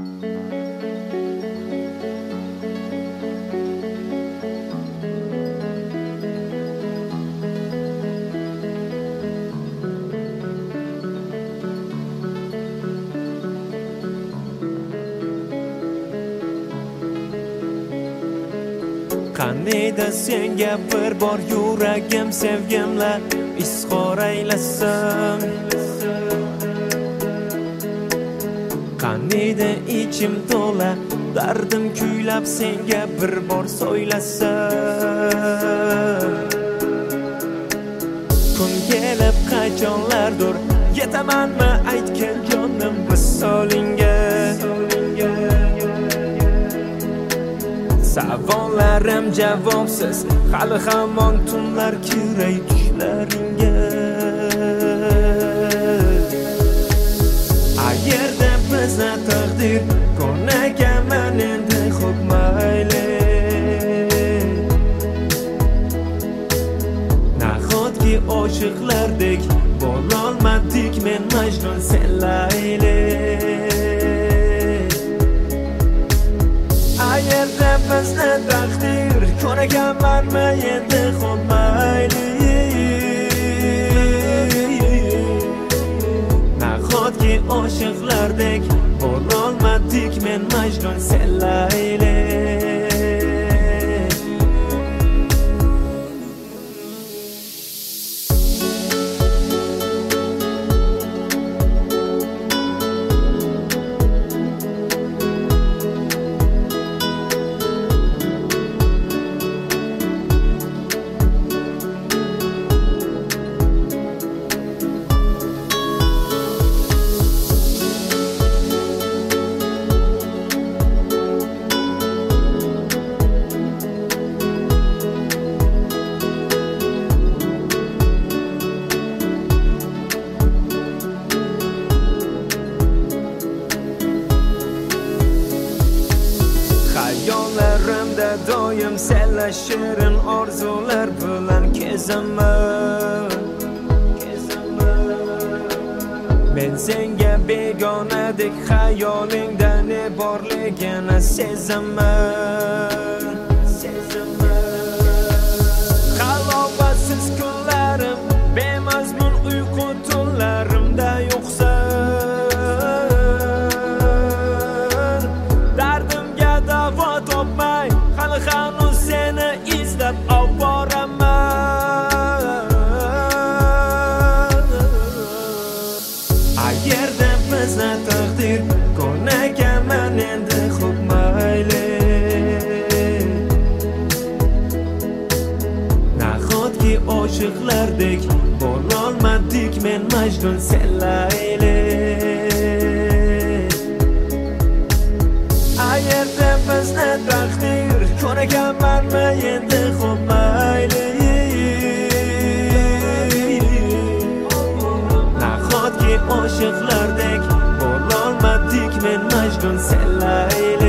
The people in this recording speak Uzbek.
Qaniydi senga bir bor yuragim sevgimla izhor aylasam, qaniydi ichim to'la dardim kuylab senga bir bor so'ylasam. Kun kelib qachonlardir yetamanmi aytgan jonim visolingga. Savollarim javobsiz, hali hamon tunlar kiray tushlaringga. Ayerda bizni taqdir ko'nakaman endi xo'p mayli. Nahotki oshiqlardek bo'lolmadik men Majnun sen Layli. Ayerda bizni taqdir ko'nakamanmi endi xo'p mayli. Nahotki oshiqlardek bo'lolmadik men Majnun sen Layli. Yollarimda doim senla shirin orzular bilan kezaman. Men senga begonadek xayolingda ne borligini sezaman. Halovatsiz kunlarim, bemazmun uyqu tunlarimda yo'qsan. Topmay hali hanuz seni izlab oboraman. Ayerda bizni taqdir ko'nakaman endi xo'p mayli. Nahotki oshiqlardek bo'lolmadik men Majnun sen Layli. Ayerda bizni taqdir ko'nakamanmi endi xo'p mayli. Nahotki oshiqlardek bo'lolmadik men Majnun sen Layli.